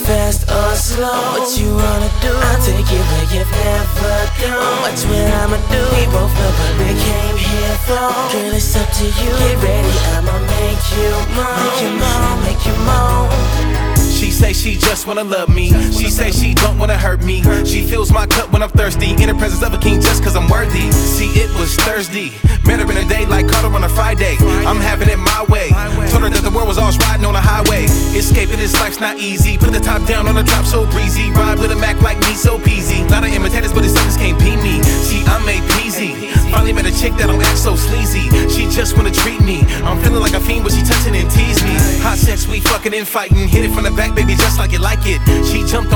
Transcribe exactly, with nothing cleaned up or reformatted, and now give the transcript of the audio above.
fast or slow? What you wanna do? I'll take you where you've never gone. What's what I'ma do? We both know what we came here for. Girl, it's up to you. Get ready, I'ma make you moan. Make you moan, make you moan. She say she just wanna love me. She say she don't wanna hurt me. She fills my cup when I'm thirsty. In the presence of a king just cause I'm worthy. See, it was Thursday. Met her in the day like caught her on a Friday. I'm having it my way. Told her that the world was all riding on the highway. Escaping this life's not easy. Put the top down on the drop so breezy. Ride with a Mac like me so peasy. Lot of imitators but these suckers can't pee me. See, I'm made peasy. Finally met a chick that don't act so sleazy. She just wanna treat me. I'm feeling like a fiend when she touching and tease me. Hot sex, we fucking and fighting. Hit it from the back, baby, just like you like it. She jumped